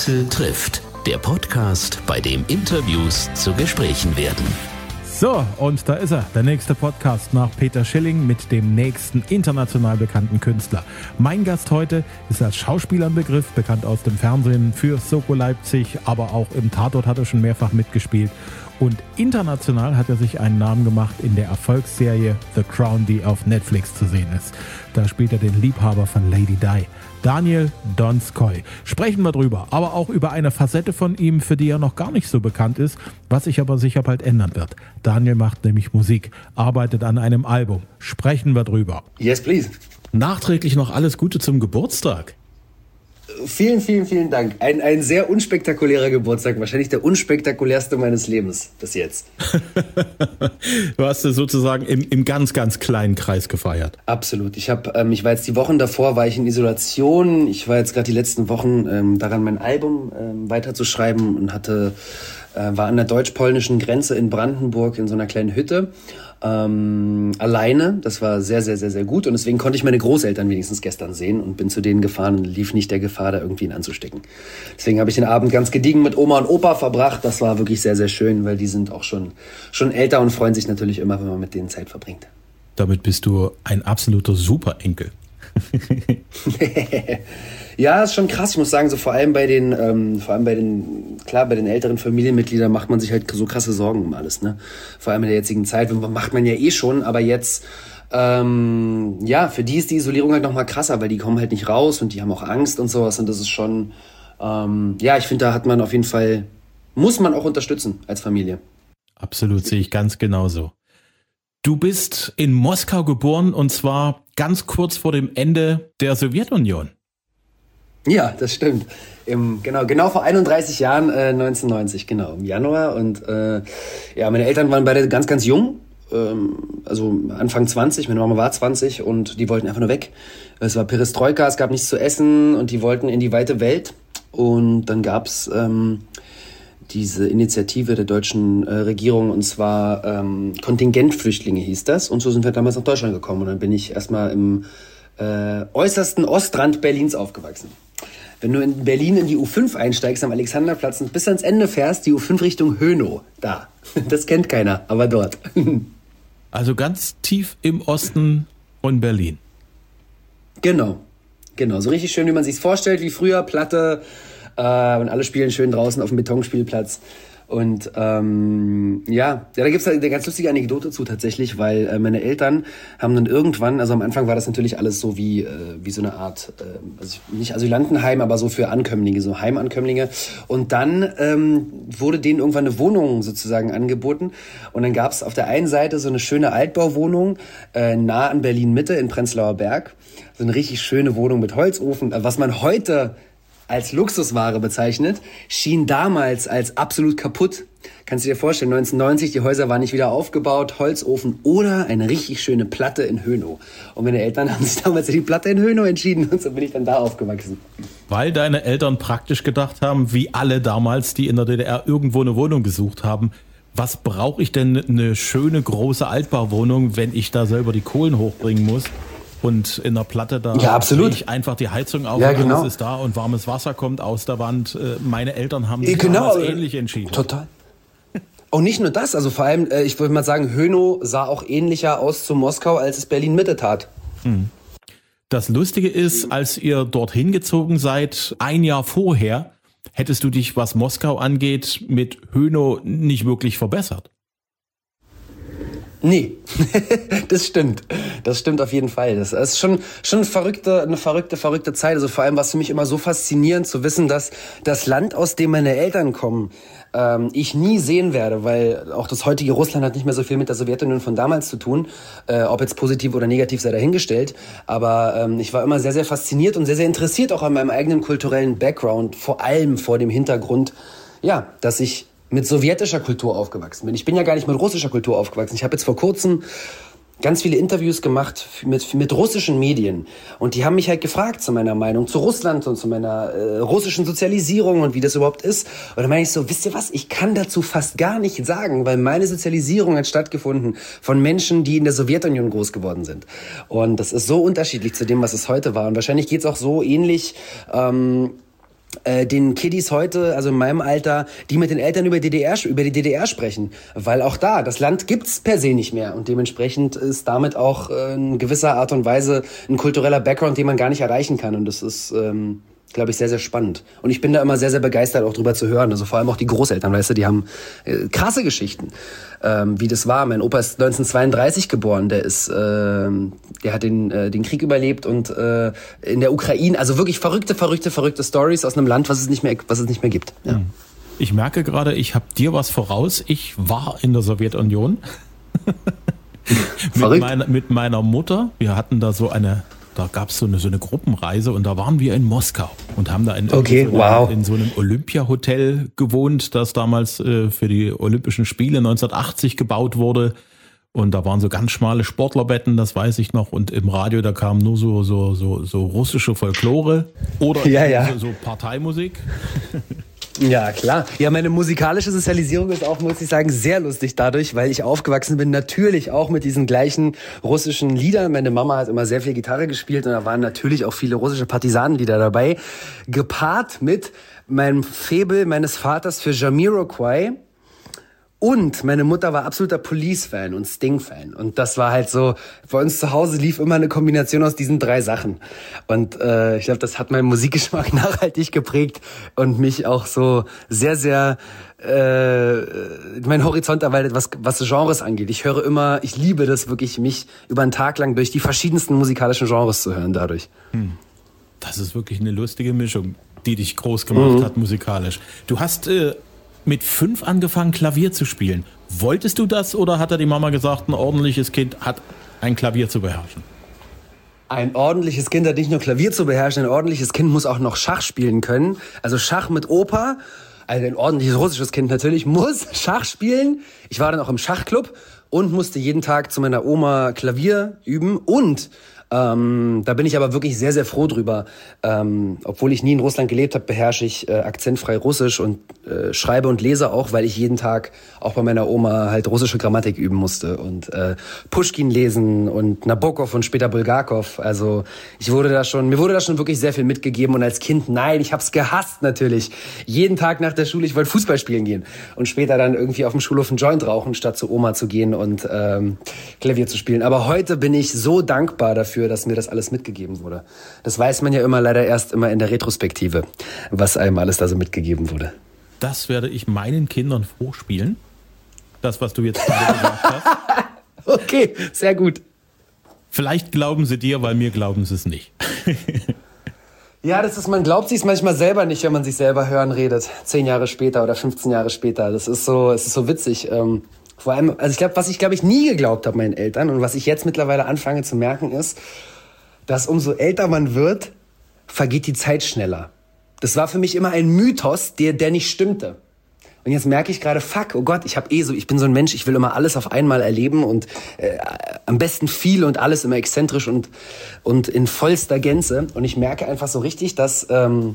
Axel trifft, der Podcast, bei dem Interviews zu Gesprächen werden. So, und da ist er, der nächste Podcast nach Peter Schilling mit dem nächsten international bekannten Künstler. Mein Gast heute ist als Schauspieler ein Begriff, bekannt aus dem Fernsehen für Soko Leipzig, aber auch im Tatort hat er schon mehrfach mitgespielt. Und international hat er sich einen Namen gemacht in der Erfolgsserie The Crown, die auf Netflix zu sehen ist. Da spielt er den Liebhaber von Lady Di, Daniel Donskoy. Sprechen wir drüber, aber auch über eine Facette von ihm, für die er noch gar nicht so bekannt ist, was sich aber sicher bald ändern wird. Daniel macht nämlich Musik, arbeitet an einem Album. Sprechen wir drüber. Yes, please. Nachträglich noch alles Gute zum Geburtstag. Vielen, vielen, vielen Dank. Ein sehr unspektakulärer Geburtstag, wahrscheinlich der unspektakulärste meines Lebens bis jetzt. Du hast es sozusagen im ganz, ganz kleinen Kreis gefeiert. Absolut. Ich war jetzt die Wochen davor, war ich in Isolation. Ich war jetzt gerade die letzten Wochen daran, mein Album weiterzuschreiben und war an der deutsch-polnischen Grenze in Brandenburg in so einer kleinen Hütte. Alleine. Das war sehr, sehr, sehr, sehr gut. Und deswegen konnte ich meine Großeltern wenigstens gestern sehen und bin zu denen gefahren und lief nicht der Gefahr, da irgendwie ihn anzustecken. Deswegen habe ich den Abend ganz gediegen mit Oma und Opa verbracht. Das war wirklich sehr, sehr schön, weil die sind auch schon älter und freuen sich natürlich immer, wenn man mit denen Zeit verbringt. Damit bist du ein absoluter Superenkel. Ja, ist schon krass. Ich muss sagen, so vor allem bei den älteren Familienmitgliedern macht man sich halt so krasse Sorgen um alles, ne? Vor allem in der jetzigen Zeit, macht man ja eh schon, aber jetzt, für die ist die Isolierung halt nochmal krasser, weil die kommen halt nicht raus und die haben auch Angst und sowas und das ist schon, ich finde, da hat man auf jeden Fall, muss man auch unterstützen als Familie. Absolut, sehe ich ganz genauso. Du bist in Moskau geboren und zwar ganz kurz vor dem Ende der Sowjetunion. Ja, das stimmt. Genau vor 31 Jahren, 1990, genau, im Januar. Und meine Eltern waren beide ganz, ganz jung, also Anfang 20, meine Mama war 20 und die wollten einfach nur weg. Es war Perestroika, es gab nichts zu essen und die wollten in die weite Welt. Und dann gab's diese Initiative der deutschen Regierung, und zwar Kontingentflüchtlinge hieß das. Und so sind wir damals nach Deutschland gekommen. Und dann bin ich erstmal im äußersten Ostrand Berlins aufgewachsen. Wenn du in Berlin in die U5 einsteigst am Alexanderplatz und bis ans Ende fährst, die U5 Richtung Hönow, da. Das kennt keiner, aber dort. Also ganz tief im Osten von Berlin. Genau, so richtig schön, wie man sich's vorstellt, wie früher, Platte, und alle spielen schön draußen auf dem Betonspielplatz. Und da gibt's eine ganz lustige Anekdote zu tatsächlich, weil meine Eltern haben dann irgendwann, also am Anfang war das natürlich alles so wie so eine Art, nicht Asylantenheim, aber so für Ankömmlinge, so Heimankömmlinge. Und dann wurde denen irgendwann eine Wohnung sozusagen angeboten. Und dann gab's auf der einen Seite so eine schöne Altbauwohnung nah an Berlin-Mitte in Prenzlauer Berg. So eine richtig schöne Wohnung mit Holzofen, was man heute als Luxusware bezeichnet, schien damals als absolut kaputt. Kannst du dir vorstellen, 1990, die Häuser waren nicht wieder aufgebaut, Holzofen oder eine richtig schöne Platte in Hönow. Und meine Eltern haben sich damals für die Platte in Hönow entschieden und so bin ich dann da aufgewachsen. Weil deine Eltern praktisch gedacht haben, wie alle damals, die in der DDR irgendwo eine Wohnung gesucht haben, was brauche ich denn eine schöne große Altbauwohnung, wenn ich da selber die Kohlen hochbringen muss? Und in der Platte, da drehe ich einfach die Heizung auf und alles ist da und warmes Wasser kommt aus der Wand. Meine Eltern haben sich damals ähnlich entschieden. Total. Und nicht nur das, also vor allem, ich würde mal sagen, Hönow sah auch ähnlicher aus zu Moskau, als es Berlin-Mitte tat. Das Lustige ist, als ihr dorthin gezogen seid, ein Jahr vorher, hättest du dich, was Moskau angeht, mit Hönow nicht wirklich verbessert. Nee, das stimmt. Das stimmt auf jeden Fall. Das ist schon eine verrückte Zeit. Also vor allem war es für mich immer so faszinierend zu wissen, dass das Land, aus dem meine Eltern kommen, ich nie sehen werde, weil auch das heutige Russland hat nicht mehr so viel mit der Sowjetunion von damals zu tun, ob jetzt positiv oder negativ sei dahingestellt, aber ich war immer sehr, sehr fasziniert und sehr, sehr interessiert auch an meinem eigenen kulturellen Background, vor allem vor dem Hintergrund, ja, dass ich mit sowjetischer Kultur aufgewachsen bin. Ich bin ja gar nicht mit russischer Kultur aufgewachsen. Ich habe jetzt vor kurzem ganz viele Interviews gemacht mit russischen Medien. Und die haben mich halt gefragt zu meiner Meinung zu Russland und zu meiner russischen Sozialisierung und wie das überhaupt ist. Und dann meine ich so, wisst ihr was, ich kann dazu fast gar nicht sagen, weil meine Sozialisierung hat stattgefunden von Menschen, die in der Sowjetunion groß geworden sind. Und das ist so unterschiedlich zu dem, was es heute war. Und wahrscheinlich geht's auch so ähnlich den Kiddies heute, also in meinem Alter, die mit den Eltern über die DDR sprechen. Weil auch da, das Land gibt's per se nicht mehr. Und dementsprechend ist damit auch in gewisser Art und Weise ein kultureller Background, den man gar nicht erreichen kann. Und das ist, glaube ich, sehr, sehr spannend. Und ich bin da immer sehr, sehr begeistert, auch drüber zu hören. Also vor allem auch die Großeltern, weißt du, die haben krasse Geschichten, wie das war. Mein Opa ist 1932 geboren, der hat den Krieg überlebt und in der Ukraine, also wirklich verrückte Stories aus einem Land, was es nicht mehr gibt. Ja. Ich merke gerade, ich habe dir was voraus. Ich war in der Sowjetunion mit meiner Mutter. Wir hatten da da gab es so eine Gruppenreise und da waren wir in Moskau und haben da in so einem Olympiahotel gewohnt, das damals für die Olympischen Spiele 1980 gebaut wurde. Und da waren so ganz schmale Sportlerbetten, das weiß ich noch. Und im Radio, da kam nur so russische Folklore oder so Parteimusik. Ja, klar. Ja, meine musikalische Sozialisierung ist auch, muss ich sagen, sehr lustig dadurch, weil ich aufgewachsen bin, natürlich auch mit diesen gleichen russischen Liedern. Meine Mama hat immer sehr viel Gitarre gespielt und da waren natürlich auch viele russische Partisanenlieder dabei, gepaart mit meinem Faible meines Vaters für Jamiroquai. Und meine Mutter war absoluter Police-Fan und Sting-Fan. Und das war halt so, bei uns zu Hause lief immer eine Kombination aus diesen 3 Sachen. Und ich glaube, das hat meinen Musikgeschmack nachhaltig geprägt und mich auch so sehr, sehr meinen Horizont erweitert, was Genres angeht. Ich liebe das wirklich, mich über einen Tag lang durch die verschiedensten musikalischen Genres zu hören dadurch. Das ist wirklich eine lustige Mischung, die dich groß gemacht hat musikalisch. Du hast mit 5 angefangen, Klavier zu spielen. Wolltest du das oder hat die Mama gesagt, ein ordentliches Kind hat ein Klavier zu beherrschen? Ein ordentliches Kind hat nicht nur Klavier zu beherrschen, ein ordentliches Kind muss auch noch Schach spielen können. Also Schach mit Opa, also ein ordentliches russisches Kind natürlich, muss Schach spielen. Ich war dann auch im Schachclub und musste jeden Tag zu meiner Oma Klavier üben und da bin ich aber wirklich sehr, sehr froh drüber. Obwohl ich nie in Russland gelebt habe, beherrsche ich akzentfrei Russisch und schreibe und lese auch, weil ich jeden Tag auch bei meiner Oma halt russische Grammatik üben musste und Puschkin lesen und Nabokov und später Bulgakov. Also mir wurde da schon wirklich sehr viel mitgegeben und als Kind, nein, ich hab's gehasst natürlich. Jeden Tag nach der Schule, ich wollte Fußball spielen gehen und später dann irgendwie auf dem Schulhof einen Joint rauchen, statt zu Oma zu gehen und Klavier zu spielen. Aber heute bin ich so dankbar dafür, dass mir das alles mitgegeben wurde. Das weiß man ja leider erst immer in der Retrospektive, was einem alles da so mitgegeben wurde. Das werde ich meinen Kindern vorspielen. Das, was du jetzt gerade gesagt hast. Okay, sehr gut. Vielleicht glauben sie dir, weil mir glauben sie es nicht. Ja, man glaubt sich es manchmal selber nicht, wenn man sich selber hören redet. 10 Jahre später oder 15 Jahre später. Es ist so witzig. Vor allem, also was ich nie geglaubt habe meinen Eltern und was ich jetzt mittlerweile anfange zu merken ist, dass umso älter man wird, vergeht die Zeit schneller. Das war für mich immer ein Mythos, der nicht stimmte. Und jetzt merke ich gerade, fuck, oh Gott, ich bin so ein Mensch, ich will immer alles auf einmal erleben und am besten viel und alles immer exzentrisch und in vollster Gänze. Und ich merke einfach so richtig, dass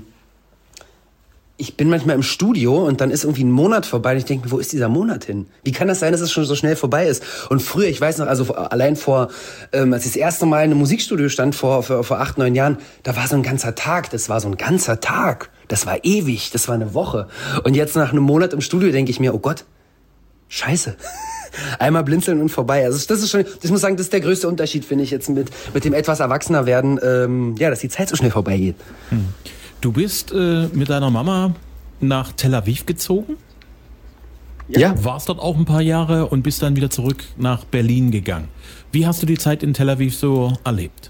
ich bin manchmal im Studio und dann ist irgendwie ein Monat vorbei und ich denke mir, wo ist dieser Monat hin? Wie kann das sein, dass es schon so schnell vorbei ist? Und früher, ich weiß noch, also allein als ich das erste Mal in einem Musikstudio stand vor 8, 9 Jahren, da war so ein ganzer Tag, das war ewig, das war eine Woche. Und jetzt nach einem Monat im Studio denke ich mir, oh Gott, scheiße. Einmal blinzeln und vorbei. Also das ist schon, ich muss sagen, das ist der größte Unterschied, finde ich, jetzt mit dem etwas erwachsener werden, dass die Zeit so schnell vorbeigeht. Du bist mit deiner Mama nach Tel Aviv gezogen? Ja. Warst dort auch ein paar Jahre und bist dann wieder zurück nach Berlin gegangen. Wie hast du die Zeit in Tel Aviv so erlebt?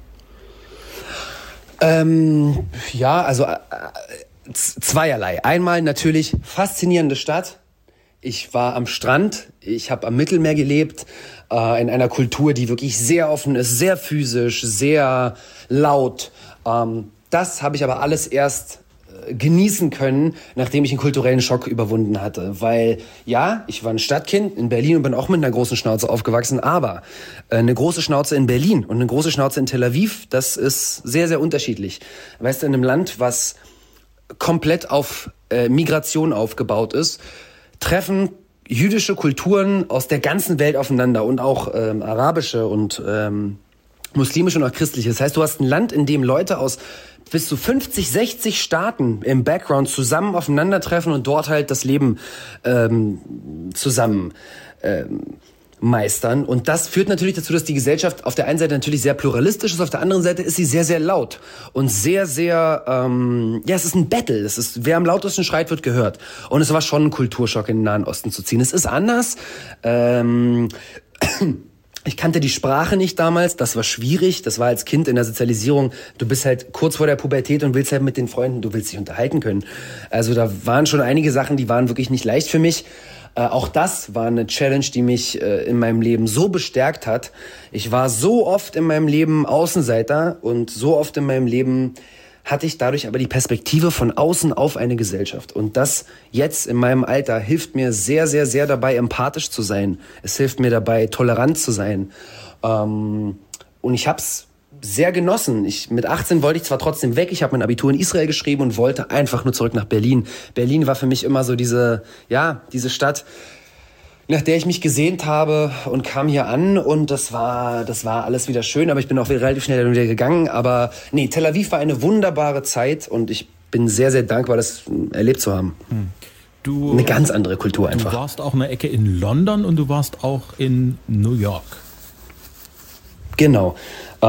Also zweierlei. Einmal natürlich faszinierende Stadt. Ich war am Strand, ich habe am Mittelmeer gelebt, in einer Kultur, die wirklich sehr offen ist, sehr physisch, sehr laut. Das habe ich aber alles erst genießen können, nachdem ich einen kulturellen Schock überwunden hatte. Weil, ja, ich war ein Stadtkind in Berlin und bin auch mit einer großen Schnauze aufgewachsen, aber eine große Schnauze in Berlin und eine große Schnauze in Tel Aviv, das ist sehr, sehr unterschiedlich. Weißt du, in einem Land, was komplett auf Migration aufgebaut ist, treffen jüdische Kulturen aus der ganzen Welt aufeinander und auch arabische und muslimische und auch christliche. Das heißt, du hast ein Land, in dem Leute aus bis zu 50, 60 Staaten im Background zusammen aufeinandertreffen und dort halt das Leben zusammen meistern. Und das führt natürlich dazu, dass die Gesellschaft auf der einen Seite natürlich sehr pluralistisch ist, auf der anderen Seite ist sie sehr, sehr laut und sehr, sehr, es ist ein Battle. Es ist, wer am lautesten schreit, wird gehört. Und es war schon ein Kulturschock, in den Nahen Osten zu ziehen. Es ist anders. Ich kannte die Sprache nicht damals, das war schwierig, das war als Kind in der Sozialisierung, du bist halt kurz vor der Pubertät und willst halt mit den Freunden, du willst dich unterhalten können. Also da waren schon einige Sachen, die waren wirklich nicht leicht für mich. Auch das war eine Challenge, die mich in meinem Leben so bestärkt hat. Ich war so oft in meinem Leben Außenseiter und so oft in meinem Leben hatte ich dadurch aber die Perspektive von außen auf eine Gesellschaft. Und das jetzt in meinem Alter hilft mir sehr, sehr, sehr dabei, empathisch zu sein. Es hilft mir dabei, tolerant zu sein. Und ich habe es sehr genossen. Mit 18 wollte ich zwar trotzdem weg, ich habe mein Abitur in Israel geschrieben und wollte einfach nur zurück nach Berlin. Berlin war für mich immer so diese Stadt, nach der ich mich gesehnt habe, und kam hier an und das war alles wieder schön, aber ich bin auch relativ schnell wieder gegangen. Aber nee, Tel Aviv war eine wunderbare Zeit und ich bin sehr, sehr dankbar, das erlebt zu haben. Eine ganz andere Kultur einfach. Du warst auch eine Ecke in London und du warst auch in New York. Genau.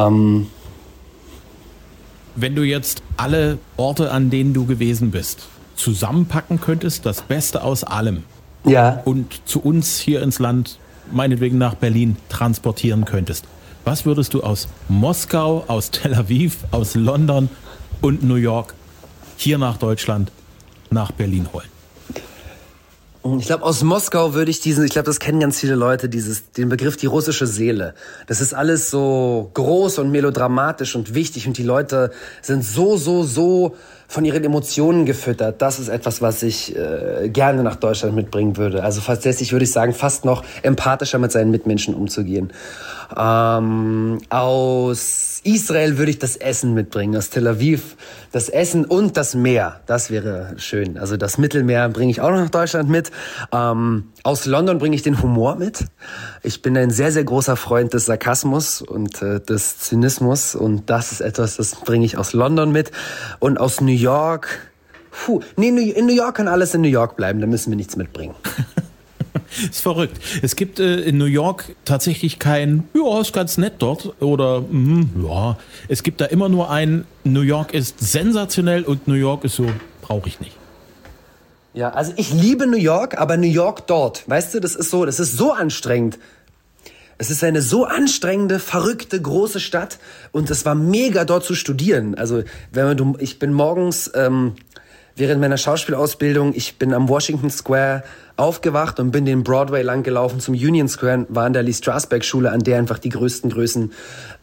Wenn du jetzt alle Orte, an denen du gewesen bist, zusammenpacken könntest, das Beste aus allem, ja, und zu uns hier ins Land, meinetwegen nach Berlin, transportieren könntest, was würdest du aus Moskau, aus Tel Aviv, aus London und New York hier nach Deutschland, nach Berlin holen? Ich glaube, aus Moskau würde ich ich glaube, das kennen ganz viele Leute, den Begriff die russische Seele. Das ist alles so groß und melodramatisch und wichtig und die Leute sind so von ihren Emotionen gefüttert. Das ist etwas, was ich gerne nach Deutschland mitbringen würde. Also tatsächlich würde ich sagen, fast noch empathischer mit seinen Mitmenschen umzugehen. Aus Israel würde ich das Essen mitbringen, aus Tel Aviv das Essen und das Meer, das wäre schön. Also das Mittelmeer bringe ich auch noch nach Deutschland mit. Aus London bringe ich den Humor mit. Ich bin ein sehr, sehr großer Freund des Sarkasmus und des Zynismus und das ist etwas, das bringe ich aus London mit. Und aus New York, in New York kann alles in New York bleiben, da müssen wir nichts mitbringen. Ist verrückt. Es gibt in New York tatsächlich kein, ist ganz nett dort oder es gibt da immer nur ein, New York ist sensationell und New York ist so, brauche ich nicht. Ja, also ich liebe New York, aber New York dort, weißt du, das ist so anstrengend. Es ist eine so anstrengende, verrückte, große Stadt und es war mega dort zu studieren. Also ich bin morgens während meiner Schauspielausbildung, ich bin am Washington Square aufgewacht und bin den Broadway lang gelaufen zum Union Square, war in der Lee Strasberg Schule, an der einfach die größten Größen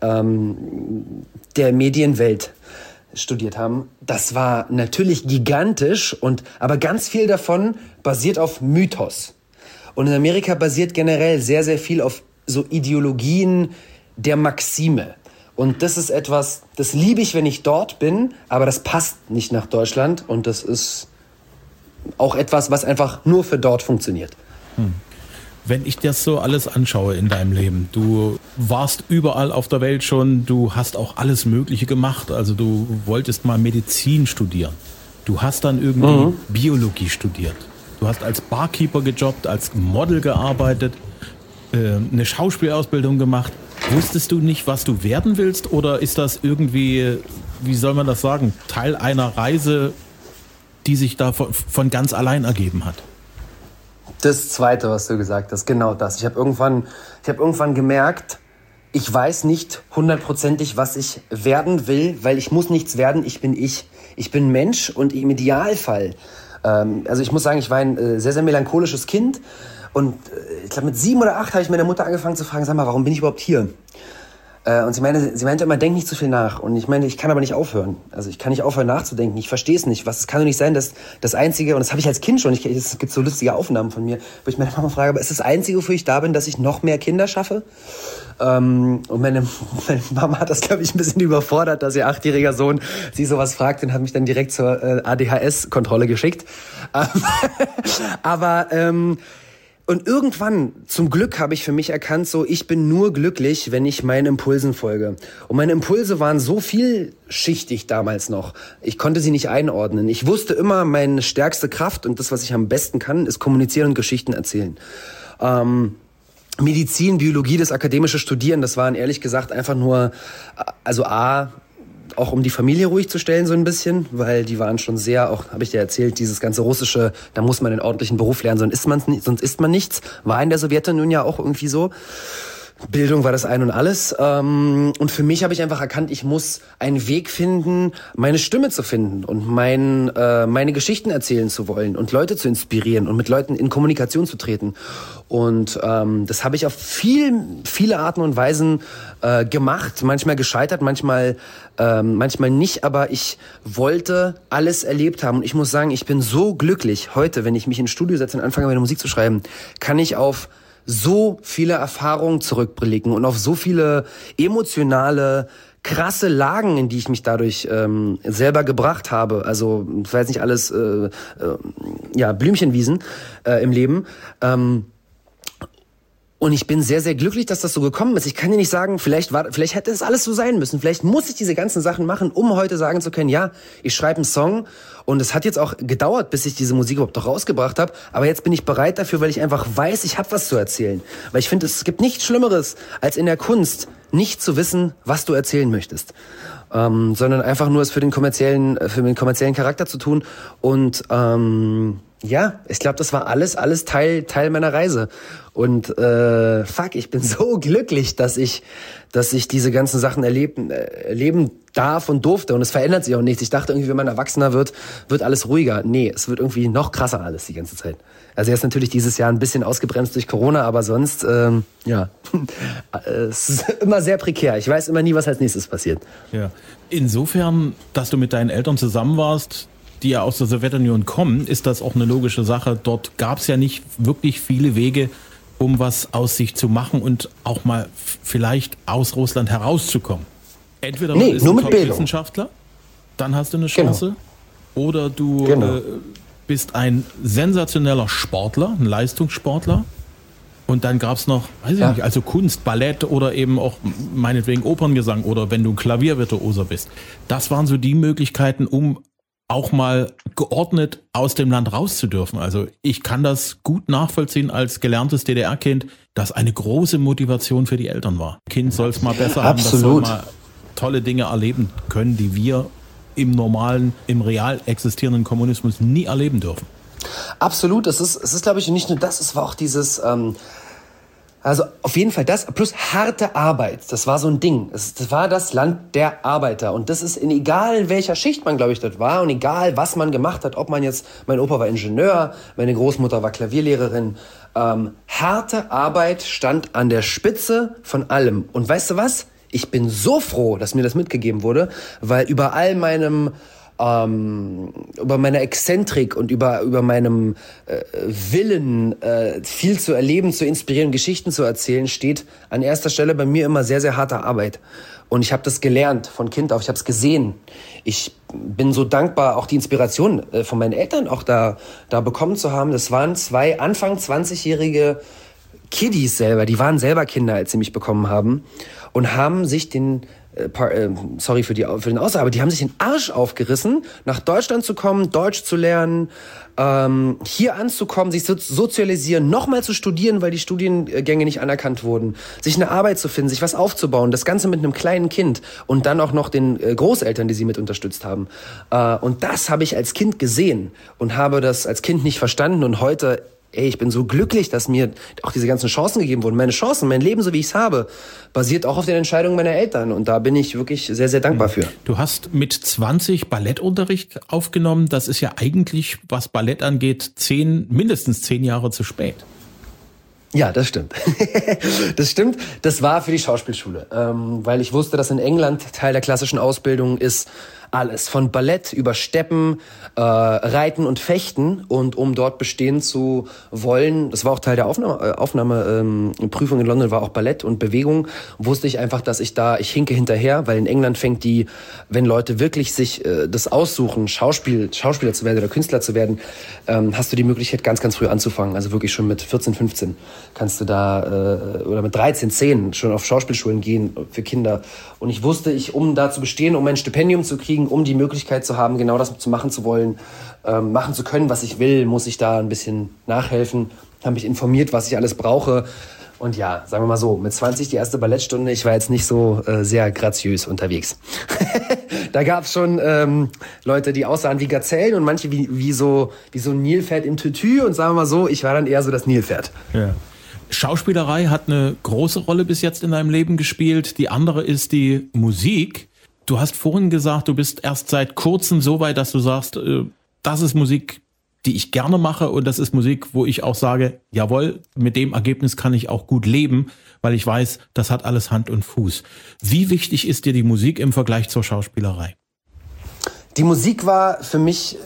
der Medienwelt studiert haben. Das war natürlich gigantisch aber ganz viel davon basiert auf Mythos. Und in Amerika basiert generell sehr, sehr viel auf so Ideologien der Maxime. Und das ist etwas, das liebe ich, wenn ich dort bin, aber das passt nicht nach Deutschland und das ist auch etwas, was einfach nur für dort funktioniert. Wenn ich das so alles anschaue in deinem Leben, du warst überall auf der Welt schon, du hast auch alles Mögliche gemacht, also du wolltest mal Medizin studieren, du hast dann irgendwie Biologie studiert, du hast als Barkeeper gejobbt, als Model gearbeitet, eine Schauspielausbildung gemacht. Wusstest du nicht, was du werden willst oder ist das irgendwie, wie soll man das sagen, Teil einer Reise, die sich da von ganz allein ergeben hat? Das Zweite, was du gesagt hast, genau das. Ich habe irgendwann gemerkt, ich weiß nicht hundertprozentig, was ich werden will, weil ich muss nichts werden, ich bin ich. Ich bin Mensch und im Idealfall, also ich muss sagen, ich war ein sehr, sehr melancholisches Kind. Und ich glaube, mit 7 oder 8 habe ich meine Mutter angefangen zu fragen, sag mal, warum bin ich überhaupt hier? Und sie meinte immer, denk nicht zu viel nach. Und ich meine, ich kann aber nicht aufhören. Also ich kann nicht aufhören nachzudenken. Ich verstehe es nicht. Es kann doch nicht sein, dass das Einzige, und das habe ich als Kind schon, es gibt so lustige Aufnahmen von mir, wo ich meine Mama frage, aber ist das Einzige, wofür ich da bin, dass ich noch mehr Kinder schaffe? Und meine Mama hat das, glaube ich, ein bisschen überfordert, dass ihr 8-jähriger Sohn sie sowas fragt und hat mich dann direkt zur ADHS-Kontrolle geschickt. Aber Und irgendwann, zum Glück, habe ich für mich erkannt, so, ich bin nur glücklich, wenn ich meinen Impulsen folge. Und meine Impulse waren so vielschichtig damals noch. Ich konnte sie nicht einordnen. Ich wusste immer, meine stärkste Kraft und das, was ich am besten kann, ist kommunizieren und Geschichten erzählen. Medizin, Biologie, das akademische Studieren, das waren ehrlich gesagt einfach nur, also auch um die Familie ruhig zu stellen so ein bisschen, weil die waren schon sehr, auch habe ich dir erzählt, dieses ganze Russische, da muss man einen ordentlichen Beruf lernen, sonst ist man nichts. War in der Sowjetunion ja auch irgendwie so. Bildung war das Ein und Alles. Und für mich habe ich einfach erkannt, ich muss einen Weg finden, meine Stimme zu finden und meine Geschichten erzählen zu wollen und Leute zu inspirieren und mit Leuten in Kommunikation zu treten. Und das habe ich auf viele Arten und Weisen gemacht, manchmal gescheitert, manchmal nicht, aber ich wollte alles erlebt haben. Und ich muss sagen, ich bin so glücklich heute, wenn ich mich ins Studio setze und anfange, meine Musik zu schreiben, kann ich auf so viele Erfahrungen zurückblicken und auf so viele emotionale, krasse Lagen, in die ich mich dadurch selber gebracht habe. Also, das war jetzt nicht alles Blümchenwiesen im Leben. Und ich bin sehr, sehr glücklich, dass das so gekommen ist. Ich kann dir nicht sagen, vielleicht hätte es alles so sein müssen. Vielleicht muss ich diese ganzen Sachen machen, um heute sagen zu können, ja, ich schreibe einen Song. Und es hat jetzt auch gedauert, bis ich diese Musik überhaupt noch rausgebracht habe. Aber jetzt bin ich bereit dafür, weil ich einfach weiß, ich habe was zu erzählen. Weil ich finde, es gibt nichts Schlimmeres, als in der Kunst nicht zu wissen, was du erzählen möchtest. Sondern einfach nur es für den kommerziellen Charakter zu tun. Und ich glaube, das war alles Teil meiner Reise. Und ich bin so glücklich, dass ich diese ganzen Sachen erleben darf und durfte. Und es verändert sich auch nichts. Ich dachte irgendwie, wenn man erwachsener wird alles ruhiger. Nee, es wird irgendwie noch krasser alles die ganze Zeit. Also jetzt natürlich dieses Jahr ein bisschen ausgebremst durch Corona, aber sonst, es ist immer sehr prekär. Ich weiß immer nie, was als nächstes passiert. Ja. Insofern, dass du mit deinen Eltern zusammen warst, die ja aus der Sowjetunion kommen, ist das auch eine logische Sache. Dort gab es ja nicht wirklich viele Wege, um was aus sich zu machen und auch mal vielleicht aus Russland herauszukommen. Entweder du bist ein Top-Wissenschaftler, dann hast du eine Chance, oder du bist ein sensationeller Sportler, ein Leistungssportler. Und dann gab es noch, weiß ich nicht, also Kunst, Ballett oder eben auch meinetwegen Operngesang oder wenn du ein Klaviervirtuoser bist. Das waren so die Möglichkeiten, um auch mal geordnet aus dem Land raus zu dürfen. Also ich kann das gut nachvollziehen als gelerntes DDR-Kind, dass eine große Motivation für die Eltern war. Kind soll es mal besser haben, das soll mal tolle Dinge erleben können, die wir im normalen, im real existierenden Kommunismus nie erleben dürfen. Absolut, es ist glaube ich nicht nur das, es war auch dieses, also auf jeden Fall das, plus harte Arbeit, das war so ein Ding. Das war das Land der Arbeiter und das ist egal in welcher Schicht man, glaube ich, dort war und egal was man gemacht hat, ob man jetzt, mein Opa war Ingenieur, meine Großmutter war Klavierlehrerin, harte Arbeit stand an der Spitze von allem. Und weißt du was? Ich bin so froh, dass mir das mitgegeben wurde, weil über meiner Exzentrik und über meinem Willen, viel zu erleben, zu inspirieren, Geschichten zu erzählen, steht an erster Stelle bei mir immer sehr, sehr harte Arbeit. Und ich habe das gelernt von Kind auf, ich habe es gesehen. Ich bin so dankbar, auch die Inspiration von meinen Eltern auch da bekommen zu haben. Das waren 2 Anfang 20-jährige Kiddies selber, die waren selber Kinder, als sie mich bekommen haben und haben sich sorry für den Aussage, aber die haben sich den Arsch aufgerissen, nach Deutschland zu kommen, Deutsch zu lernen, hier anzukommen, sich zu sozialisieren, nochmal zu studieren, weil die Studiengänge nicht anerkannt wurden, sich eine Arbeit zu finden, sich was aufzubauen, das Ganze mit einem kleinen Kind und dann auch noch den Großeltern, die sie mit unterstützt haben. Und das habe ich als Kind gesehen und habe das als Kind nicht verstanden und heute ich bin so glücklich, dass mir auch diese ganzen Chancen gegeben wurden. Meine Chancen, mein Leben, so wie ich es habe, basiert auch auf den Entscheidungen meiner Eltern. Und da bin ich wirklich sehr, sehr dankbar für. Du hast mit 20 Ballettunterricht aufgenommen. Das ist ja eigentlich, was Ballett angeht, mindestens 10 Jahre zu spät. Ja, das stimmt. Das stimmt. Das war für die Schauspielschule, weil ich wusste, dass in England Teil der klassischen Ausbildung ist, alles, von Ballett über Steppen, Reiten und Fechten. Und um dort bestehen zu wollen, das war auch Teil der Aufnahmeprüfung in London, war auch Ballett und Bewegung, wusste ich einfach, dass ich hinke hinterher, weil in England wenn Leute wirklich sich das aussuchen, Schauspieler zu werden oder Künstler zu werden, hast du die Möglichkeit, ganz, ganz früh anzufangen. Also wirklich schon mit 14, 15 kannst du da, oder mit 13, 10 schon auf Schauspielschulen gehen für Kinder. Und ich wusste, um da zu bestehen, um ein Stipendium zu kriegen, um die Möglichkeit zu haben, genau das machen zu wollen, machen zu können, was ich will, muss ich da ein bisschen nachhelfen, habe mich informiert, was ich alles brauche. Und ja, sagen wir mal so, mit 20 die erste Ballettstunde, ich war jetzt nicht so sehr graziös unterwegs. Da gab es schon Leute, die aussahen wie Gazellen und manche wie so ein Nilpferd im Tütü. Und sagen wir mal so, ich war dann eher so das Nilpferd. Ja. Schauspielerei hat eine große Rolle bis jetzt in deinem Leben gespielt. Die andere ist die Musik. Du hast vorhin gesagt, du bist erst seit kurzem so weit, dass du sagst, das ist Musik, die ich gerne mache, und das ist Musik, wo ich auch sage, jawohl, mit dem Ergebnis kann ich auch gut leben, weil ich weiß, das hat alles Hand und Fuß. Wie wichtig ist dir die Musik im Vergleich zur Schauspielerei? Die Musik war für mich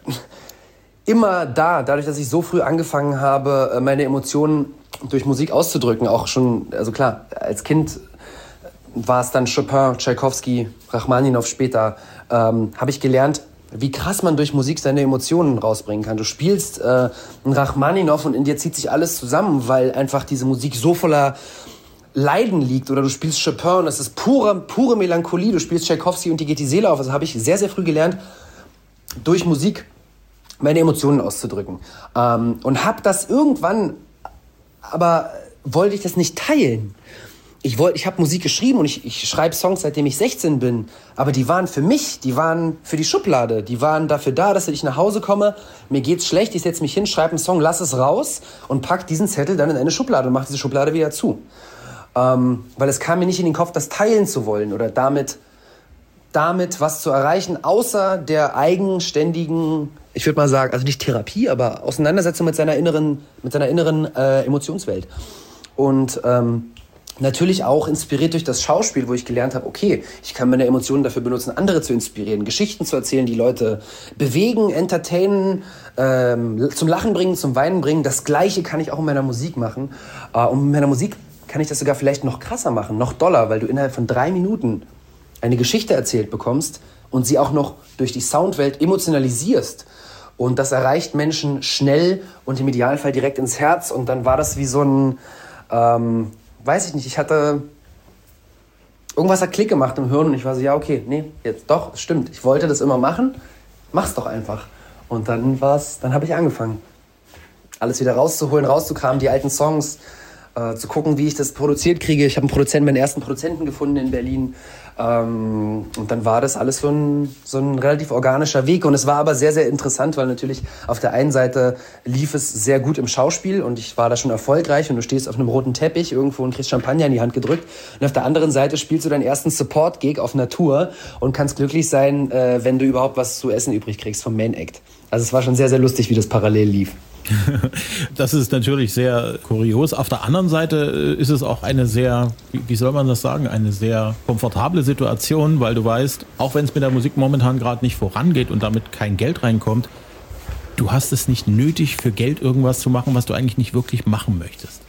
immer dadurch, dass ich so früh angefangen habe, meine Emotionen durch Musik auszudrücken, auch schon, also klar, als Kind war es dann Chopin, Tschaikowski, Rachmaninow später, habe ich gelernt, wie krass man durch Musik seine Emotionen rausbringen kann. Du spielst einen Rachmaninow und in dir zieht sich alles zusammen, weil einfach diese Musik so voller Leiden liegt. Oder du spielst Chopin und das ist pure Melancholie. Du spielst Tschaikowski und dir geht die Seele auf. Also habe ich sehr, sehr früh gelernt, durch Musik meine Emotionen auszudrücken. Und habe das irgendwann, aber wollte ich das nicht teilen. Ich habe Musik geschrieben und ich schreibe Songs, seitdem ich 16 bin. Aber die waren für mich, die waren für die Schublade. Die waren dafür da, dass ich nach Hause komme, mir geht's schlecht, ich setze mich hin, schreibe einen Song, lass es raus und pack diesen Zettel dann in eine Schublade und mach diese Schublade wieder zu. Weil es kam mir nicht in den Kopf, das teilen zu wollen oder damit was zu erreichen, außer der eigenständigen, ich würde mal sagen, also nicht Therapie, aber Auseinandersetzung mit seiner inneren Emotionswelt. Und natürlich auch inspiriert durch das Schauspiel, wo ich gelernt habe, okay, ich kann meine Emotionen dafür benutzen, andere zu inspirieren, Geschichten zu erzählen, die Leute bewegen, entertainen, zum Lachen bringen, zum Weinen bringen. Das Gleiche kann ich auch in meiner Musik machen. Und mit meiner Musik kann ich das sogar vielleicht noch krasser machen, noch doller, weil du innerhalb von 3 Minuten eine Geschichte erzählt bekommst und sie auch noch durch die Soundwelt emotionalisierst. Und das erreicht Menschen schnell und im Idealfall direkt ins Herz. Und dann war das wie so ein... weiß ich nicht, irgendwas hat Klick gemacht im Hirn und ich war so, ja, okay, nee, jetzt doch, es stimmt. Ich wollte das immer machen, mach's doch einfach. Und dann habe ich angefangen, alles wieder rauszuholen, rauszukramen, die alten Songs, zu gucken, wie ich das produziert kriege. Ich habe meinen ersten Produzenten gefunden in Berlin. Und dann war das alles so ein relativ organischer Weg. Und es war aber sehr, sehr interessant, weil natürlich auf der einen Seite lief es sehr gut im Schauspiel und ich war da schon erfolgreich und du stehst auf einem roten Teppich irgendwo und kriegst Champagner in die Hand gedrückt. Und auf der anderen Seite spielst du deinen ersten Support-Gig auf einer Tour und kannst glücklich sein, wenn du überhaupt was zu essen übrig kriegst vom Main Act. Also es war schon sehr, sehr lustig, wie das parallel lief. Das ist natürlich sehr kurios. Auf der anderen Seite ist es auch eine sehr, wie soll man das sagen, eine sehr komfortable Situation, weil du weißt, auch wenn es mit der Musik momentan gerade nicht vorangeht und damit kein Geld reinkommt, du hast es nicht nötig, für Geld irgendwas zu machen, was du eigentlich nicht wirklich machen möchtest.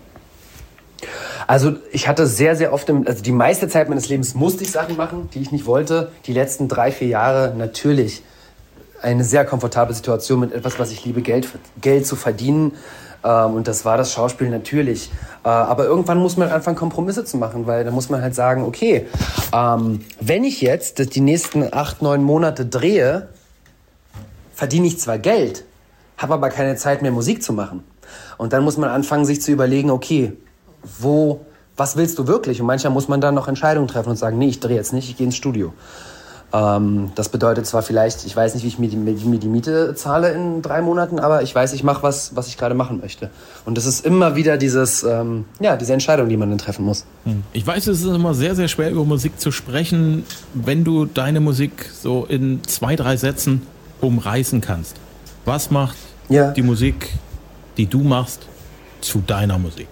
Also ich hatte sehr, sehr oft, also die meiste Zeit meines Lebens musste ich Sachen machen, die ich nicht wollte. Die letzten 3-4 Jahre natürlich eine sehr komfortable Situation mit etwas, was ich liebe, Geld zu verdienen. Und das war das Schauspiel natürlich. Aber irgendwann muss man anfangen, Kompromisse zu machen, weil da muss man halt sagen, okay, wenn ich jetzt die nächsten 8-9 Monate drehe, verdiene ich zwar Geld, habe aber keine Zeit mehr, Musik zu machen. Und dann muss man anfangen, sich zu überlegen, okay, was willst du wirklich? Und manchmal muss man dann noch Entscheidungen treffen und sagen, nee, ich drehe jetzt nicht, ich gehe ins Studio. Das bedeutet zwar vielleicht, ich weiß nicht, wie ich mir die Miete zahle in 3 Monaten, aber ich weiß, ich mache was ich gerade machen möchte. Und das ist immer wieder diese Entscheidung, die man dann treffen muss. Ich weiß, es ist immer sehr, sehr schwer, über Musik zu sprechen, wenn du deine Musik so in 2-3 Sätzen umreißen kannst. Was macht die Musik, die du machst, zu deiner Musik?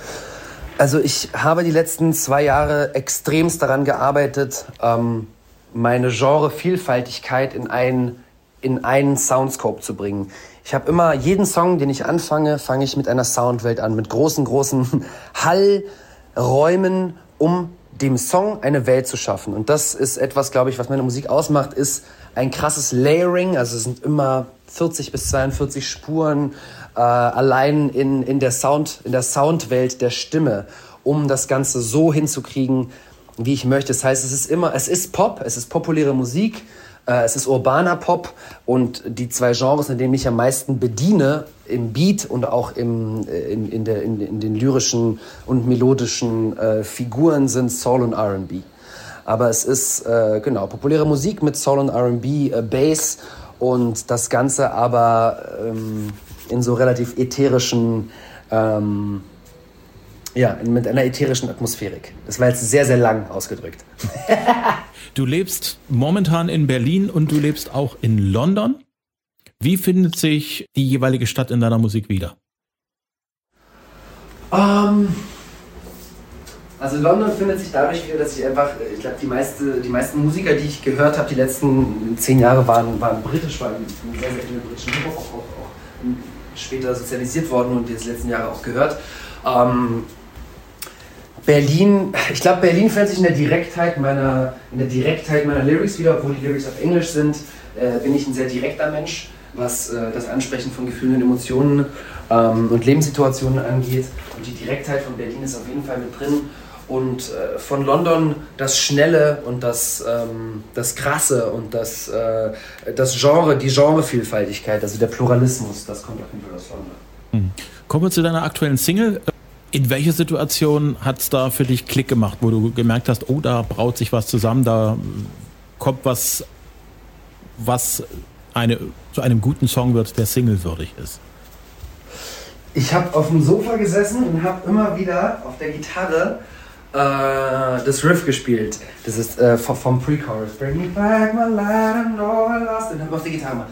Also ich habe die letzten 2 Jahre extremst daran gearbeitet, meine Genre-Vielfaltigkeit in einen Soundscope zu bringen. Ich habe immer jeden Song, den ich anfange, fange ich mit einer Soundwelt an, mit großen Hallräumen, um dem Song eine Welt zu schaffen. Und das ist etwas, glaube ich, was meine Musik ausmacht, ist ein krasses Layering. Also es sind immer 40 bis 42 Spuren allein in der Soundwelt der Stimme, um das Ganze so hinzukriegen, wie ich möchte. Das heißt, es ist Pop, es ist populäre Musik, es ist urbaner Pop, und die zwei Genres, in denen ich am meisten bediene, im Beat und auch in den lyrischen und melodischen Figuren, sind Soul und R&B. Aber es ist populäre Musik mit Soul und R&B, Bass, und das Ganze aber in so relativ ätherischen, mit einer ätherischen Atmosphärik. Das war jetzt sehr, sehr lang ausgedrückt. Du lebst momentan in Berlin und du lebst auch in London. Wie findet sich die jeweilige Stadt in deiner Musik wieder? Also London findet sich dadurch wieder, dass ich glaube, die meisten Musiker, die ich gehört habe, die letzten 10 Jahre waren britisch, waren sehr, sehr viele britischen Hip-Hop auch später sozialisiert worden und jetzt die letzten Jahre auch gehört. Berlin findet sich in der Direktheit meiner Lyrics wieder, obwohl die Lyrics auf Englisch sind, bin ich ein sehr direkter Mensch, was das Ansprechen von Gefühlen und Emotionen und Lebenssituationen angeht. Und die Direktheit von Berlin ist auf jeden Fall mit drin. Und von London das Schnelle und das Krasse und das Genre, die Genrevielfaltigkeit, also der Pluralismus, das kommt auf jeden Fall aus London. Kommen wir zu deiner aktuellen Single. In welcher Situation hat es da für dich Klick gemacht, wo du gemerkt hast, oh, da braut sich was zusammen, da kommt was zu einem guten Song wird, der singlewürdig ist? Ich habe auf dem Sofa gesessen und habe immer wieder auf der Gitarre das Riff gespielt. Das ist vom Pre-Chorus. Bring me back my light and all I lost. Und dann habe ich auf der Gitarre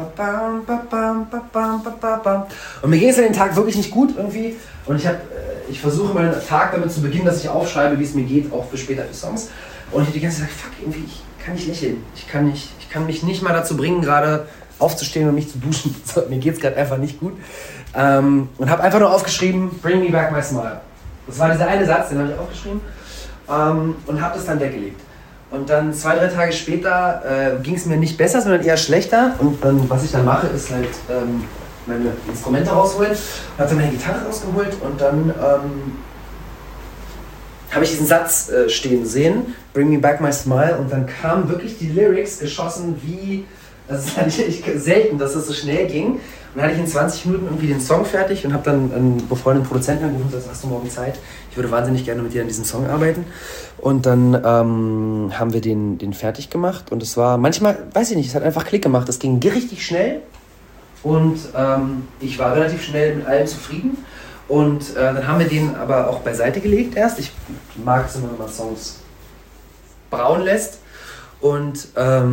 mal. Und mir ging es an den Tag wirklich nicht gut irgendwie. Und ich versuche meinen Tag damit zu beginnen, dass ich aufschreibe, wie es mir geht, auch für später für Songs. Und ich habe die ganze Zeit gesagt, fuck, irgendwie, ich kann nicht lächeln. Ich kann mich nicht mal dazu bringen, gerade aufzustehen und mich zu duschen. Mir geht es gerade einfach nicht gut. Und habe einfach nur aufgeschrieben, bring me back my smile. Das war dieser eine Satz, den habe ich aufgeschrieben und habe das dann weggelegt. Und dann 2-3 Tage später ging es mir nicht besser, sondern eher schlechter. Und dann, was ich dann mache, ist halt meine Instrumente rausholen. Habe dann meine Gitarre rausgeholt und dann habe ich diesen Satz stehen sehen, bring me back my smile. Und dann kamen wirklich die Lyrics geschossen wie, das ist eigentlich selten, dass das so schnell ging. Und dann hatte ich in 20 Minuten irgendwie den Song fertig und habe dann einen befreundeten Produzenten angerufen und gesagt, hast du morgen Zeit? Ich würde wahnsinnig gerne mit dir an diesem Song arbeiten. Und dann haben wir den fertig gemacht und es war manchmal, weiß ich nicht, es hat einfach Klick gemacht. Es ging richtig schnell und ich war relativ schnell mit allem zufrieden. Und dann haben wir den aber auch beiseite gelegt erst. Ich mag es immer, wenn man Songs braun lässt. Und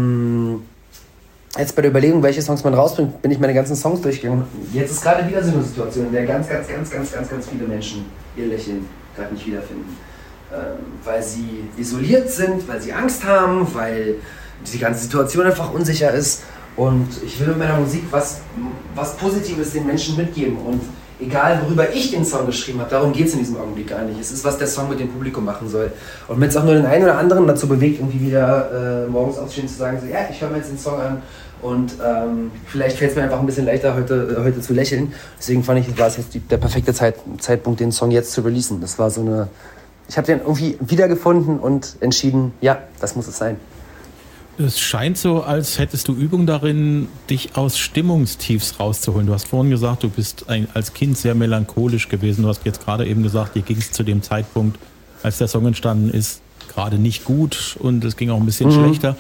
jetzt bei der Überlegung, welche Songs man rausbringt, bin ich meine ganzen Songs durchgegangen. Jetzt ist gerade wieder so eine Situation, in der ganz viele Menschen ihr Lächeln gerade nicht wiederfinden. Weil sie isoliert sind, weil sie Angst haben, weil die ganze Situation einfach unsicher ist. Und ich will mit meiner Musik was Positives den Menschen mitgeben. Und egal, worüber ich den Song geschrieben habe, darum geht es in diesem Augenblick gar nicht. Es ist, was der Song mit dem Publikum machen soll. Und wenn es auch nur den einen oder anderen dazu bewegt, irgendwie wieder morgens aufzustehen zu sagen, so, ja, ich höre mir jetzt den Song an und vielleicht fällt es mir einfach ein bisschen leichter, heute zu lächeln. Deswegen fand ich, war es jetzt der perfekte Zeitpunkt, den Song jetzt zu releasen. Das war so eine... Ich habe den irgendwie wiedergefunden und entschieden, ja, das muss es sein. Es scheint so, als hättest du Übung darin, dich aus Stimmungstiefs rauszuholen. Du hast vorhin gesagt, du bist als Kind sehr melancholisch gewesen. Du hast jetzt gerade eben gesagt, dir ging es zu dem Zeitpunkt, als der Song entstanden ist, gerade nicht gut und es ging auch ein bisschen schlechter.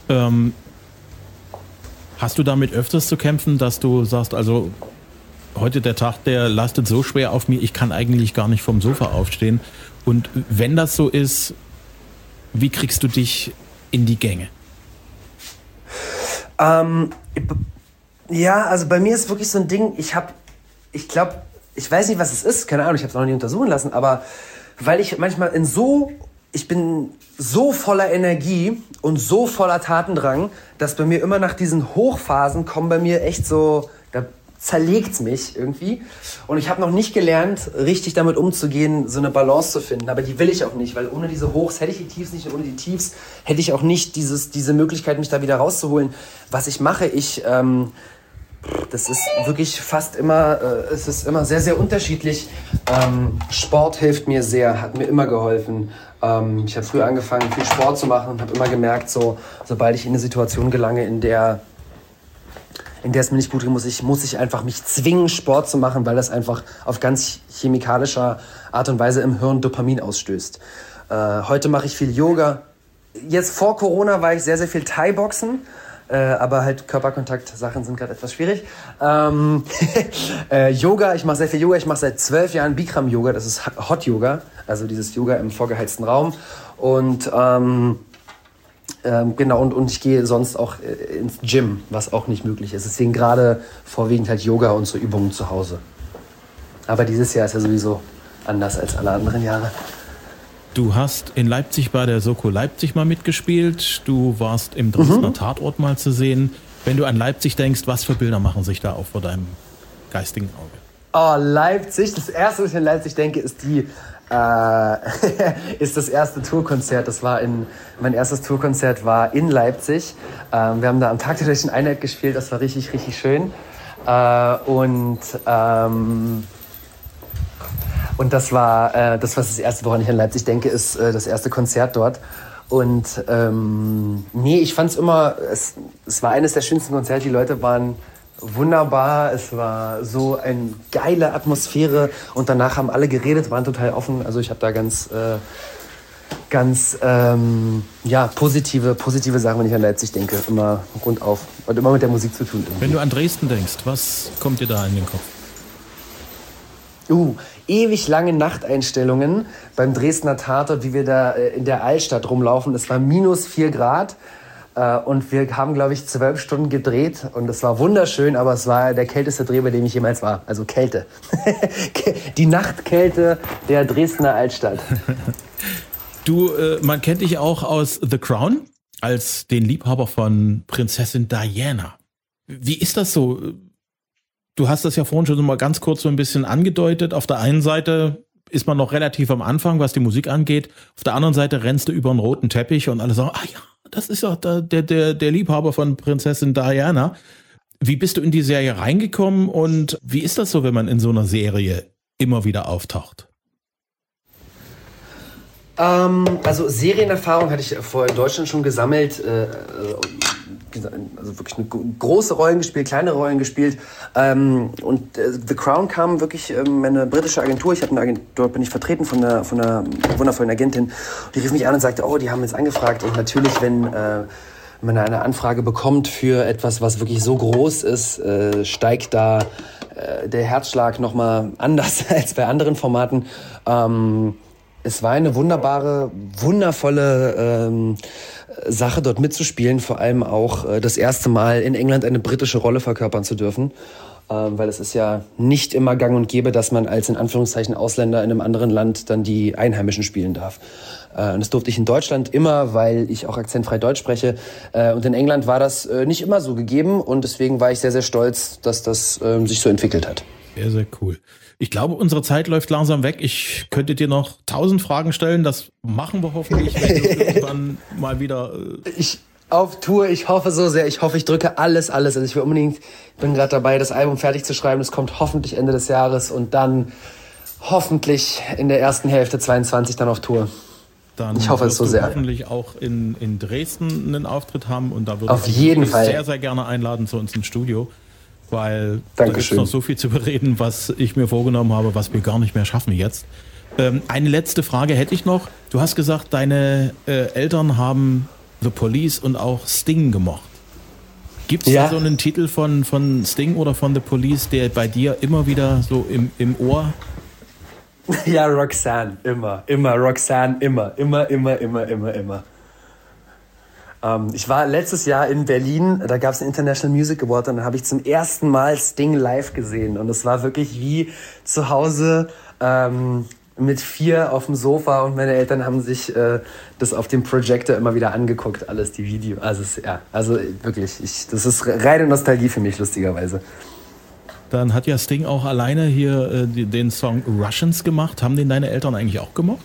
Hast du damit öfters zu kämpfen, dass du sagst, also heute der Tag, der lastet so schwer auf mir, ich kann eigentlich gar nicht vom Sofa aufstehen. Und wenn das so ist, wie kriegst du dich in die Gänge? Ja, also bei mir ist wirklich so ein Ding, ich glaube, ich weiß nicht, was es ist, keine Ahnung, ich habe es noch nie untersuchen lassen, aber weil ich manchmal in so ich bin so voller Energie und so voller Tatendrang, dass bei mir immer nach diesen Hochphasen kommen bei mir echt so, da zerlegt's mich irgendwie. Und ich habe noch nicht gelernt, richtig damit umzugehen, so eine Balance zu finden. Aber die will ich auch nicht, weil ohne diese Hochs hätte ich die Tiefs nicht und ohne die Tiefs hätte ich auch nicht diese Möglichkeit, mich da wieder rauszuholen. Was ich mache, das ist wirklich fast immer, es ist immer sehr, sehr unterschiedlich. Sport hilft mir sehr, hat mir immer geholfen. Ich habe früher angefangen, viel Sport zu machen und habe immer gemerkt, sobald ich in eine Situation gelange, in der es mir nicht gut geht, muss ich einfach mich zwingen, Sport zu machen, weil das einfach auf ganz chemikalischer Art und Weise im Hirn Dopamin ausstößt. Heute mache ich viel Yoga. Jetzt vor Corona war ich sehr, sehr viel Thai-Boxen. Aber halt Körperkontakt-Sachen sind gerade etwas schwierig. Yoga, ich mache sehr viel Yoga. Ich mache seit 12 Jahren Bikram-Yoga. Das ist Hot Yoga, also dieses Yoga im vorgeheizten Raum. Und genau, und ich gehe sonst auch ins Gym, was auch nicht möglich ist. Deswegen gerade vorwiegend halt Yoga und so Übungen zu Hause. Aber dieses Jahr ist ja sowieso anders als alle anderen Jahre. Du hast in Leipzig bei der Soko Leipzig mal mitgespielt. Du warst im Dresdner Tatort mal zu sehen. Wenn du an Leipzig denkst, was für Bilder machen sich da auf vor deinem geistigen Auge? Oh, Leipzig. Das erste, was ich an Leipzig denke, ist ist das erste Tourkonzert. Mein erstes Tourkonzert war in Leipzig. Wir haben da am Tag der Deutschen Einheit gespielt. Das war richtig, richtig schön. Und das war das erste, woran ich an Leipzig denke, ist das erste Konzert dort. Und ich fand's immer, es war eines der schönsten Konzerte. Die Leute waren wunderbar. Es war so eine geile Atmosphäre. Und danach haben alle geredet, waren total offen. Also ich habe da ganz positive Sachen, wenn ich an Leipzig denke, immer rundauf. Und immer mit der Musik zu tun. Irgendwie. Wenn du an Dresden denkst, was kommt dir da in den Kopf? Ewig lange Nachteinstellungen beim Dresdner Tatort, wie wir da in der Altstadt rumlaufen. Es war -4 Grad und wir haben, glaube ich, 12 Stunden gedreht und es war wunderschön, aber es war der kälteste Dreh, bei dem ich jemals war. Also Kälte. Die Nachtkälte der Dresdner Altstadt. Du, man kennt dich auch aus The Crown als den Liebhaber von Prinzessin Diana. Wie ist das so? Du hast das ja vorhin schon mal ganz kurz so ein bisschen angedeutet. Auf der einen Seite ist man noch relativ am Anfang, was die Musik angeht. Auf der anderen Seite rennst du über einen roten Teppich und alle sagen, das ist ja der Liebhaber von Prinzessin Diana. Wie bist du in die Serie reingekommen und wie ist das so, wenn man in so einer Serie immer wieder auftaucht? Also Serienerfahrung hatte ich vorher in Deutschland schon gesammelt. Also wirklich eine große Rollen gespielt, kleine Rollen gespielt. Und The Crown kam wirklich eine britische Agentur. Dort bin ich vertreten von einer wundervollen Agentin. Die rief mich an und sagte, die haben jetzt angefragt. Und natürlich, wenn man eine Anfrage bekommt für etwas, was wirklich so groß ist, steigt da der Herzschlag nochmal anders als bei anderen Formaten. Es war eine wundervolle Sache, dort mitzuspielen, vor allem auch das erste Mal in England eine britische Rolle verkörpern zu dürfen, weil es ist ja nicht immer gang und gäbe, dass man als in Anführungszeichen Ausländer in einem anderen Land dann die Einheimischen spielen darf. Und das durfte ich in Deutschland immer, weil ich auch akzentfrei Deutsch spreche. Und in England war das nicht immer so gegeben und deswegen war ich sehr, sehr stolz, dass das sich so entwickelt hat. Sehr, sehr cool. Ich glaube, unsere Zeit läuft langsam weg. Ich könnte dir noch 1000 Fragen stellen. Das machen wir hoffentlich, wenn du irgendwann mal wieder... Auf Tour, ich hoffe so sehr. Ich hoffe, ich drücke alles. Also ich bin gerade dabei, das Album fertig zu schreiben. Es kommt hoffentlich Ende des Jahres und dann hoffentlich in der ersten Hälfte 22 dann auf Tour. Dann ich hoffe es so sehr. Hoffentlich auch in Dresden einen Auftritt haben und da würde auf jeden Fall sehr, sehr gerne einladen zu uns ins Studio. Weil da gibt es noch so viel zu bereden, was ich mir vorgenommen habe, was wir gar nicht mehr schaffen jetzt. Eine letzte Frage hätte ich noch. Du hast gesagt, deine Eltern haben The Police und auch Sting gemocht. Gibt es da so einen Titel von Sting oder von The Police, der bei dir immer wieder so im Ohr? Ja, Roxanne, immer. Roxanne, immer. Ich war letztes Jahr in Berlin, da gab es einen International Music Award und dann habe ich zum ersten Mal Sting live gesehen und es war wirklich wie zu Hause mit 4 auf dem Sofa und meine Eltern haben sich das auf dem Projector immer wieder angeguckt, alles die Video. Also wirklich, das ist reine Nostalgie für mich, lustigerweise. Dann hat ja Sting auch alleine hier den Song Russians gemacht. Haben den deine Eltern eigentlich auch gemocht?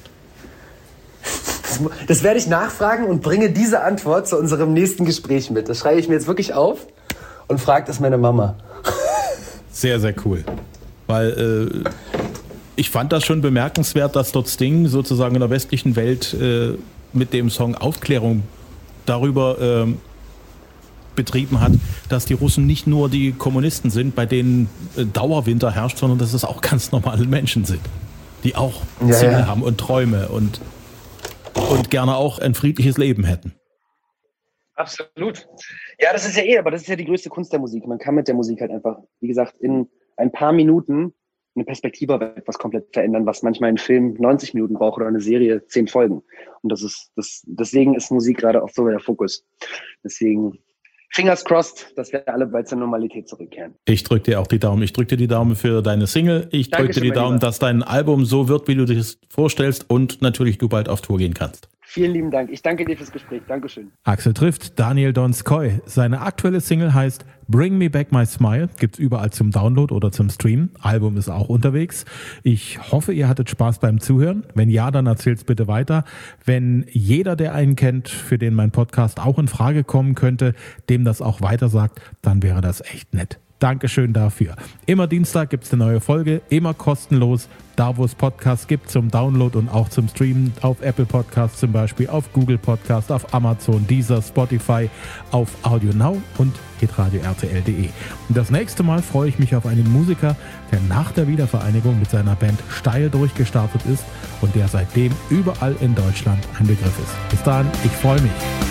Das werde ich nachfragen und bringe diese Antwort zu unserem nächsten Gespräch mit. Das schreibe ich mir jetzt wirklich auf und frage das meine Mama. Sehr, sehr cool. Weil ich fand das schon bemerkenswert, dass dort Sting sozusagen in der westlichen Welt mit dem Song Aufklärung darüber betrieben hat, dass die Russen nicht nur die Kommunisten sind, bei denen Dauerwinter herrscht, sondern dass es auch ganz normale Menschen sind, die auch Ziele haben und Träume und gerne auch ein friedliches Leben hätten. Absolut. Ja, das ist ja aber das ist ja die größte Kunst der Musik. Man kann mit der Musik halt einfach, wie gesagt, in ein paar Minuten eine Perspektive auf etwas komplett verändern, was manchmal ein Film 90 Minuten braucht oder eine Serie 10 Folgen. Und deswegen ist Musik gerade auch so der Fokus. Deswegen Fingers crossed, dass wir alle bald zur Normalität zurückkehren. Ich drücke dir auch die Daumen. Ich drücke dir die Daumen für deine Single. Ich drücke dir die Daumen, dass dein Album so wird, wie du dir das vorstellst und natürlich du bald auf Tour gehen kannst. Vielen lieben Dank. Ich danke dir fürs Gespräch. Dankeschön. Axel trifft Daniel Donskoy. Seine aktuelle Single heißt Bring Me Back My Smile. Gibt's überall zum Download oder zum Stream. Album ist auch unterwegs. Ich hoffe, ihr hattet Spaß beim Zuhören. Wenn ja, dann erzählt's bitte weiter. Wenn jeder, der einen kennt, für den mein Podcast auch in Frage kommen könnte, dem das auch weiter sagt, dann wäre das echt nett. Dankeschön dafür. Immer Dienstag gibt es eine neue Folge, immer kostenlos, da wo es Podcasts gibt zum Download und auch zum Streamen, auf Apple Podcasts zum Beispiel, auf Google Podcasts, auf Amazon, Deezer, Spotify, auf Audio Now und hitradio RTL.de. Und das nächste Mal freue ich mich auf einen Musiker, der nach der Wiedervereinigung mit seiner Band steil durchgestartet ist und der seitdem überall in Deutschland ein Begriff ist. Bis dahin, ich freue mich.